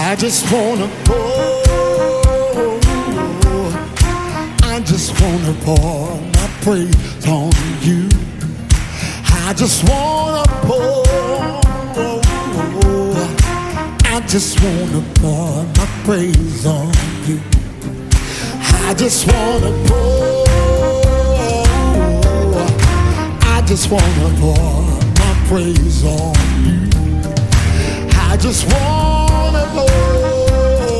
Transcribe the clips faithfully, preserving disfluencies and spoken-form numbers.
I just wanna pour, I just wanna pour my praise on you. I just wanna pour, I just wanna pour my praise on you. I just wanna pour, I just wanna pour my praise on you. I just wanna pour,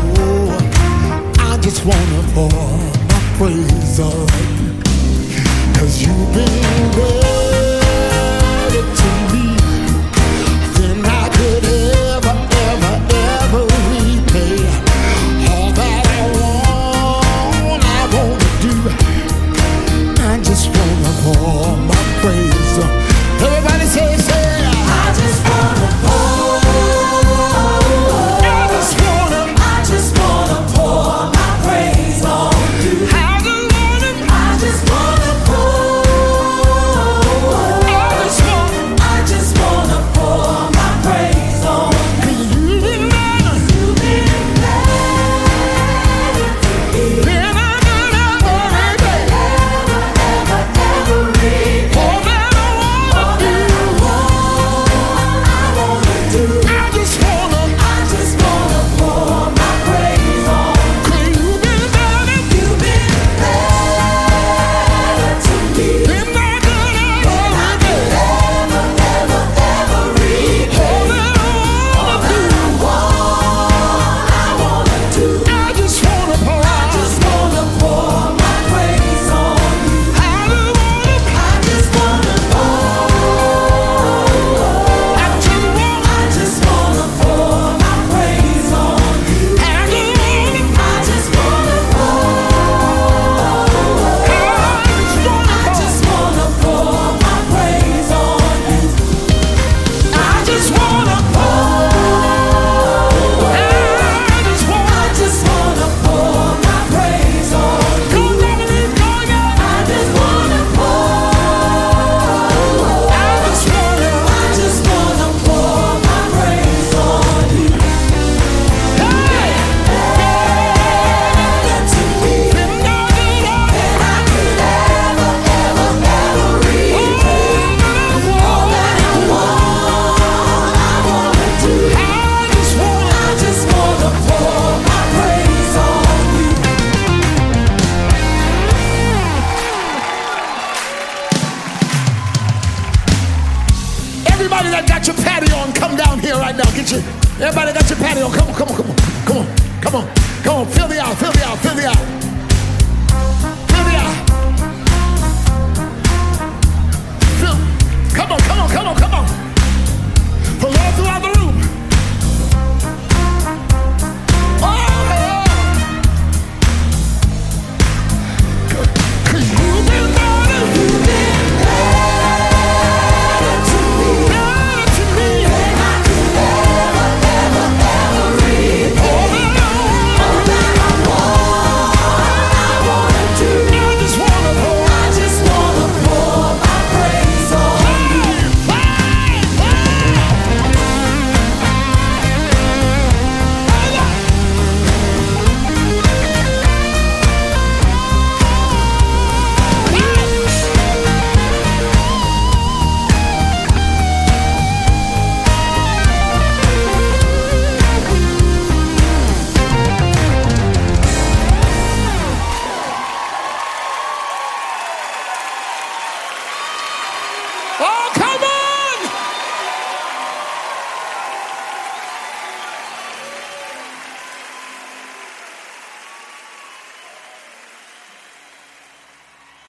I just wanna pour my praise on you. 'Cause you've been better to me than I could ever, ever, ever repay. All that I want, I wanna do, I just wanna pour my praise on. Everybody say, say, I just wanna pour. Everybody that got your patio on, come down here right now. Get your, everybody got your patio on. Come on, come on, come on, come on, come on, come on. Fill the out, fill the out, fill the out, fill the out. Fill. Come on, come on, come on, come on. From all throughout the room. Oh, cause you've been better, you've been better to me, better to me than I could ever, ever, ever repay. All that I want, all that I want, I wanna do. I just wanna pour, I just wanna pour my praise on you. Okay.